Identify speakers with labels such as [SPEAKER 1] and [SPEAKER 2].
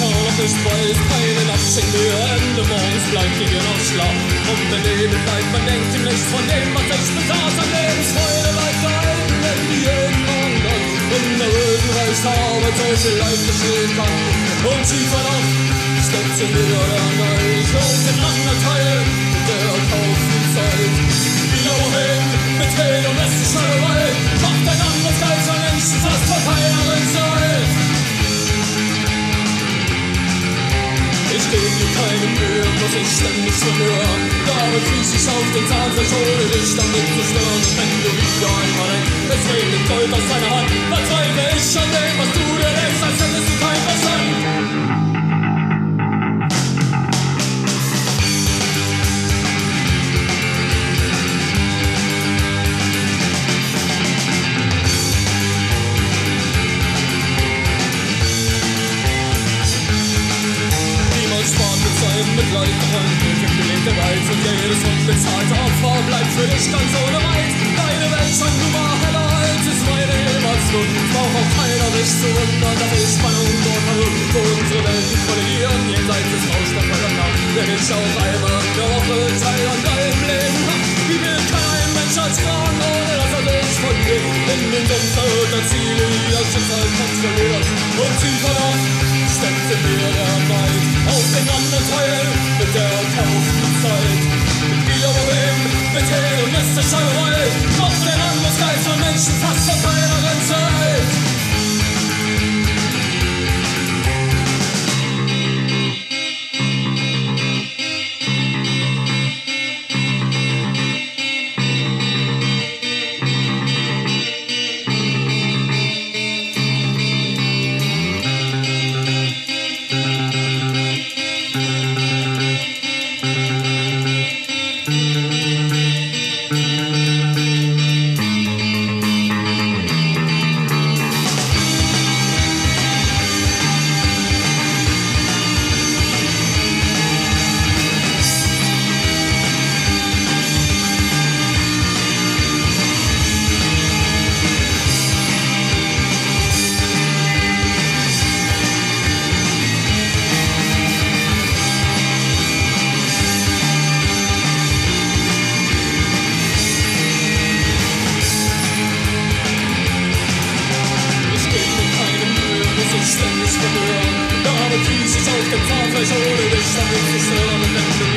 [SPEAKER 1] Tag noch nicht weiß, keine Nacht schenkt mir Ende, morgens bleibt die noch schlapp. Und daneben bleibt man denkt ihm nichts von dem, was ich besaß an Lebensfreude weiterhin, wenn die jeden anderen in der Rücken reicht Arbeit so viel Leid geschehen kann. Und tiefer noch steckt sie wieder der Neid und den anderen Teil der erkauften Zeit. Wieder wohin mit Hehl und Messerschneiderei macht ein anderes Geister Menschen fast vor keiner Zeit. Ich geb mir keine Mühe, muss ich ständig verhören. Dabei kriech ich auf den Zahnfleisch, ohne dich damit zu stören. Und wenn du wieder einmal denkst, es regnet Gold aus deiner Hand, verzweifle ich an dem, was du dir denkst, als hättest du kein Verstand. Mit Leuten, gelebte Welt und jedes unbezahlte Opfer bleibt für dich ganz ohne Weit. Deine Welt scheint nur mal heller als ist meine Emotion. Braucht auch keiner sich zu wundern, dass ich Spannung dort verrückt. Wo unsere Welten kollidieren, jenseits des Rausch der Vergangenheit. Wenn ich auf einmal in der Woche Teil an deinem Leben hab, wie will kein Mensch als Fragen, ohne dass er sich von dir in den Sumpf verirrt, als Ziele, die das Schicksal kontrolliert. Und tiefer noch steckt in mir der Neid auf den anderen Teil mit der erkauften Zeit. Wieder wohin mit Hehl und Messerschneiderei macht ein anderes Geist von Menschen fast vor keiner Zeit. Ständig verhören, da kriech ich auf dem Zahnfleisch, ohne dich damit zu stören. Und wenn du